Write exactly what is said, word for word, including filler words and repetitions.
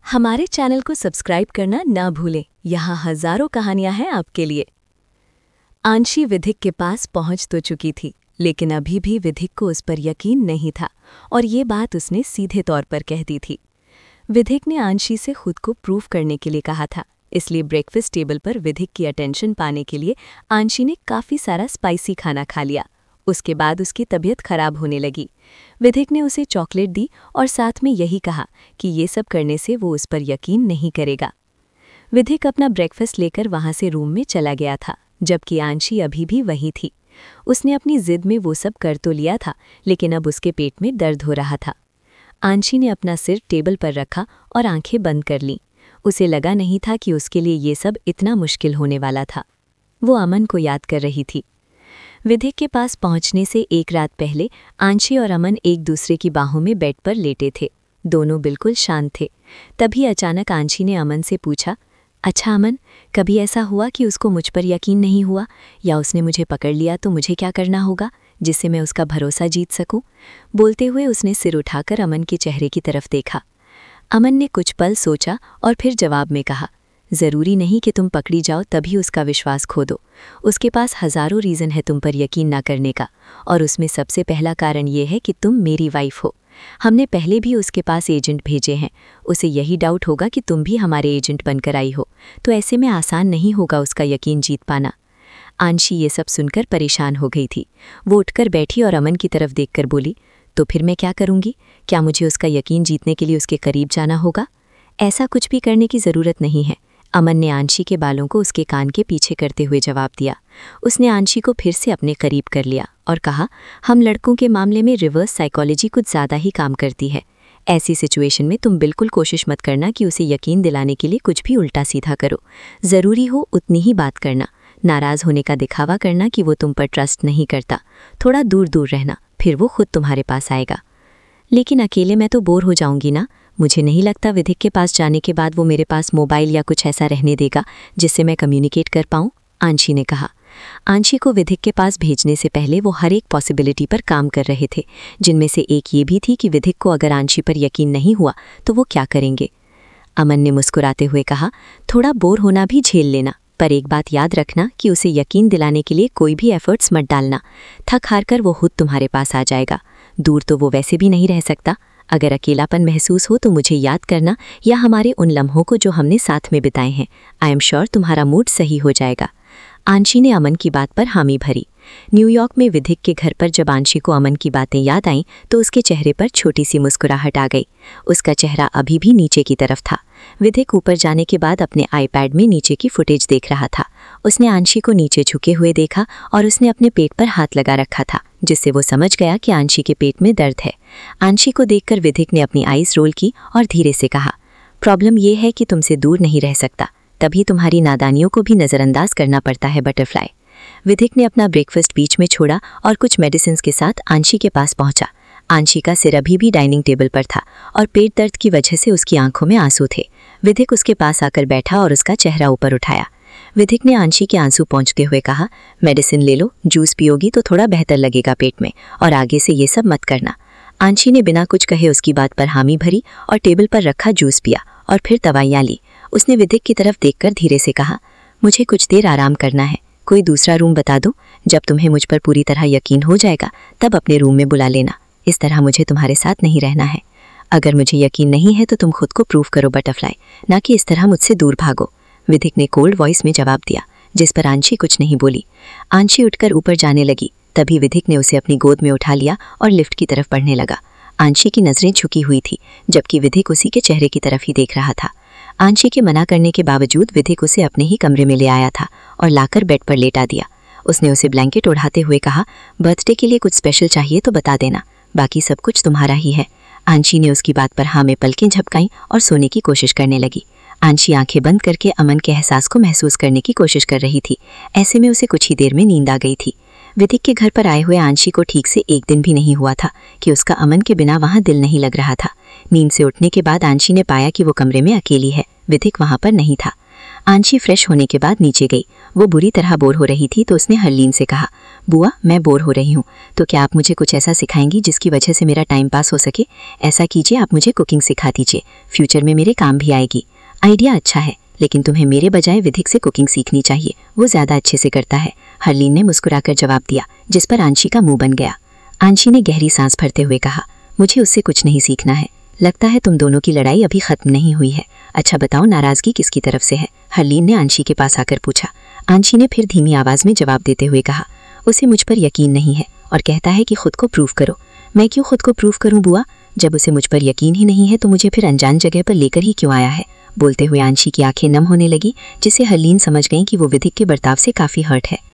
हमारे चैनल को सब्सक्राइब करना ना भूलें। यहाँ हजारों कहानियां हैं आपके लिए। आंशी विधिक के पास पहुंच तो चुकी थी, लेकिन अभी भी विधिक को उस पर यकीन नहीं था और ये बात उसने सीधे तौर पर कह दी थी। विधिक ने आंशी से खुद को प्रूव करने के लिए कहा था, इसलिए ब्रेकफास्ट टेबल पर विधिक की अटेंशन पाने के लिए आंशी ने काफ़ी सारा स्पाइसी खाना खा लिया। उसके बाद उसकी तबीयत खराब होने लगी। विधिक ने उसे चॉकलेट दी और साथ में यही कहा कि ये सब करने से वो उस पर यकीन नहीं करेगा। विधिक अपना ब्रेकफास्ट लेकर वहां से रूम में चला गया था, जबकि आंशी अभी भी वहीं थी। उसने अपनी जिद में वो सब कर तो लिया था, लेकिन अब उसके पेट में दर्द हो रहा था। आंशी ने अपना सिर टेबल पर रखा और आंखें बंद कर लीं। उसे लगा नहीं था कि उसके लिए ये सब इतना मुश्किल होने वाला था। वो अमन को याद कर रही थी। विधिक के पास पहुंचने से एक रात पहले आंशी और अमन एक दूसरे की बाहों में बेड पर लेटे थे। दोनों बिल्कुल शांत थे। तभी अचानक आंशी ने अमन से पूछा, अच्छा अमन, कभी ऐसा हुआ कि उसको मुझ पर यकीन नहीं हुआ, या उसने मुझे पकड़ लिया तो मुझे क्या करना होगा जिससे मैं उसका भरोसा जीत सकूं? बोलते हुए उसने सिर उठाकर अमन के चेहरे की तरफ देखा। अमन ने कुछ पल सोचा और फिर जवाब में कहा, ज़रूरी नहीं कि तुम पकड़ी जाओ तभी उसका विश्वास खो दो। उसके पास हज़ारों रीज़न है तुम पर यकीन ना करने का, और उसमें सबसे पहला कारण ये है कि तुम मेरी वाइफ हो। हमने पहले भी उसके पास एजेंट भेजे हैं। उसे यही डाउट होगा कि तुम भी हमारे एजेंट बनकर आई हो, तो ऐसे में आसान नहीं होगा उसका यकीन जीत पाना। आंशी ये सब सुनकर परेशान हो गई थी। वो उठकर बैठी और अमन की तरफ देखकर बोली, तो फिर मैं क्या करूँगी? क्या मुझे उसका यकीन जीतने के लिए उसके करीब जाना होगा? ऐसा कुछ भी करने की ज़रूरत नहीं है। अमन ने आंशी के बालों को उसके कान के पीछे करते हुए जवाब दिया। उसने आंशी को फिर से अपने करीब कर लिया और कहा, हम लड़कों के मामले में रिवर्स साइकोलॉजी कुछ ज़्यादा ही काम करती है। ऐसी सिचुएशन में तुम बिल्कुल कोशिश मत करना कि उसे यकीन दिलाने के लिए कुछ भी उल्टा सीधा करो। ज़रूरी हो उतनी ही बात करना। नाराज़ होने का दिखावा करना कि वो तुम पर ट्रस्ट नहीं करता। थोड़ा दूर दूर रहना, फिर वो खुद तुम्हारे पास आएगा। लेकिन अकेले मैं तो बोर हो जाऊंगी ना। मुझे नहीं लगता विधिक के पास जाने के बाद वो मेरे पास मोबाइल या कुछ ऐसा रहने देगा जिससे मैं कम्युनिकेट कर पाऊँ, आंशी ने कहा। आंशी को विधिक के पास भेजने से पहले वो हर एक पॉसिबिलिटी पर काम कर रहे थे, जिनमें से एक ये भी थी कि विधिक को अगर आंशी पर यकीन नहीं हुआ तो वो क्या करेंगे। अमन ने मुस्कुराते हुए कहा, थोड़ा बोर होना भी झेल लेना, पर एक बात याद रखना कि उसे यकीन दिलाने के लिए कोई भी एफर्ट्स मत डालना। थक हार कर वो खुद तुम्हारे पास आ जाएगा। दूर तो वो वैसे भी नहीं रह सकता। अगर अकेलापन महसूस हो तो मुझे याद करना, या हमारे उन लम्हों को जो हमने साथ में बिताए हैं। आई एम श्योर तुम्हारा मूड सही हो जाएगा। आंशी ने अमन की बात पर हामी भरी। न्यूयॉर्क में विधिक के घर पर जब आंशी को अमन की बातें याद आईं तो उसके चेहरे पर छोटी सी मुस्कुराहट आ गई। उसका चेहरा अभी भी नीचे की तरफ था। विधिक ऊपर जाने के बाद अपने आईपैड में नीचे की फुटेज देख रहा था। उसने आंशी को नीचे झुके हुए देखा और उसने अपने पेट पर हाथ लगा रखा था, जिससे वो समझ गया कि आंशी के पेट में दर्द है। आंशी को देखकर विधिक ने अपनी आईज रोल की और धीरे से कहा, प्रॉब्लम ये है कि तुमसे दूर नहीं रह सकता, तभी तुम्हारी नादानियों को भी नज़रअंदाज करना पड़ता है बटरफ्लाई। विधिक ने अपना ब्रेकफास्ट बीच में छोड़ा और कुछ मेडिसिन के साथ आंशी के पास पहुंचा। आंशी का सिर अभी भी डाइनिंग टेबल पर था और पेट दर्द की वजह से उसकी आंखों में आंसू थे। विधिक उसके पास आकर बैठा और उसका चेहरा ऊपर उठाया। विधिक ने आंशी के आंसू पोंछते हुए कहा, मेडिसिन ले लो, जूस पियोगी तो थोड़ा बेहतर लगेगा पेट में, और आगे से ये सब मत करना। आंशी ने बिना कुछ कहे उसकी बात पर हामी भरी और टेबल पर रखा जूस पिया और फिर दवाइयाँ ली। उसने विधिक की तरफ देखकर धीरे से कहा, मुझे कुछ देर आराम करना है, कोई दूसरा रूम बता दो। जब तुम्हें मुझ पर पूरी तरह यकीन हो जाएगा तब अपने रूम में बुला लेना। इस तरह मुझे तुम्हारे साथ नहीं रहना है। अगर मुझे यकीन नहीं है तो तुम खुद को प्रूव करो बटरफ्लाई, ना कि इस तरह मुझसे दूर भागो। विधिक ने कोल्ड वॉइस में जवाब दिया, जिस पर आंशी कुछ नहीं बोली। आंशी उठकर ऊपर जाने लगी, तभी विधिक ने उसे अपनी गोद में उठा लिया और लिफ्ट की तरफ बढ़ने लगा। आंशी की नज़रें झुकी हुई थी, जबकि विधिक उसी के चेहरे की तरफ ही देख रहा था। आंशी के मना करने के बावजूद विधिक उसे अपने ही कमरे में ले आया था और लाकर बेड पर लेटा दिया। उसने उसे ब्लैंकेट ओढ़ाते हुए कहा, बर्थडे के लिए कुछ स्पेशल चाहिए तो बता देना, बाकी सब कुछ तुम्हारा ही है। आंशी ने उसकी बात पर हाँ में पलकें झपकाईं और सोने की कोशिश करने लगी। आंशी आंखें बंद करके अमन के एहसास को महसूस करने की कोशिश कर रही थी। ऐसे में उसे कुछ ही देर में नींद आ गई थी। विधिक के घर पर आए हुए आंशी को ठीक से एक दिन भी नहीं हुआ था कि उसका अमन के बिना वहाँ दिल नहीं लग रहा था। नींद से उठने के बाद आंशी ने पाया कि वो कमरे में अकेली है, विधिक वहाँ पर नहीं था। आंशी फ्रेश होने के बाद नीचे गई। वो बुरी तरह बोर हो रही थी तो उसने हरलीन से कहा, बुआ मैं बोर हो रही हूँ, तो क्या आप मुझे कुछ ऐसा सिखाएंगी जिसकी वजह से मेरा टाइम पास हो सके? ऐसा कीजिए, आप मुझे कुकिंग सिखा दीजिए, फ्यूचर में मेरे काम भी आएगी। आइडिया अच्छा है, लेकिन तुम्हें मेरे बजाय विधिक से कुकिंग सीखनी चाहिए, वो ज़्यादा अच्छे से करता है, हरलीन ने मुस्कुराकर जवाब दिया, जिस पर आंशी का मुंह बन गया। आंशी ने गहरी सांस भरते हुए कहा, मुझे उससे कुछ नहीं सीखना है, लगता है तुम दोनों की लड़ाई अभी खत्म नहीं हुई है। अच्छा बताओ, नाराज़गी किसकी तरफ से है? हरलीन ने आंशी के पास आकर पूछा। आंशी ने फिर धीमी आवाज़ में जवाब देते हुए कहा, उसे मुझ पर यकीन नहीं है और कहता है कि खुद को प्रूव करो। मैं क्यों खुद को प्रूव करूं बुआ? जब उसे मुझ पर यकीन ही नहीं है तो मुझे फिर अनजान जगह पर लेकर ही क्यों आया है? बोलते हुए आंशी की आंखें नम होने लगी, जिससे हरलीन समझ गई कि वो विधिक के बर्ताव से काफ़ी हर्ट है।